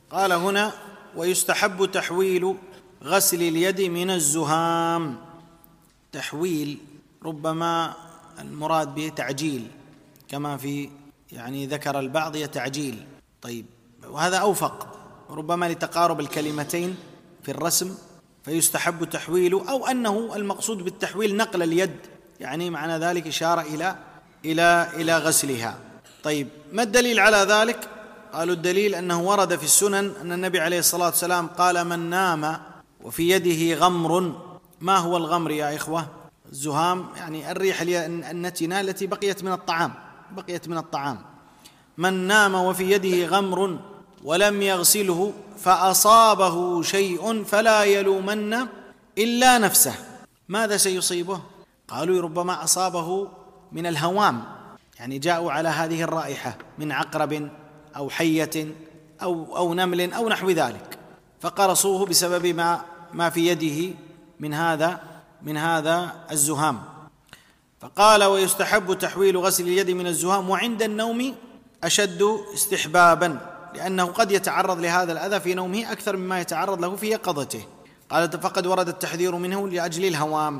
قال هنا: ويستحب تحويل غسل اليد من الزهام. تحويل ربما المراد به تعجيل، كما في ذكر البعض هي تعجيل. طيب، وهذا أوفق ربما لتقارب الكلمتين في الرسم، فيستحب تحويل، أو أنه المقصود بالتحويل نقل اليد، معنى ذلك إشارة إلى غسلها. طيب، ما الدليل على ذلك؟ قالوا الدليل أنه ورد في السنن أن النبي عليه الصلاة والسلام قال: من نام وفي يده غمر. ما هو الغمر يا إخوة؟ الزهام الريح النتنة التي بقيت من الطعام. من نام وفي يده غمر ولم يغسله فأصابه شيء فلا يلومن إلا نفسه. ماذا سيصيبه؟ قالوا: ربما أصابه من الهوام، جاءوا على هذه الرائحة من عقرب أو حية أو نمل أو نحو ذلك، فقرصوه بسبب ما في يده من هذا الزهام. فقال: ويستحب تحويل غسل اليد من الزهام، وعند النوم أشد استحبابا، لأنه قد يتعرض لهذا الأذى في نومه أكثر مما يتعرض له في يقظته. قال: فقد ورد التحذير منه لأجل الهوام.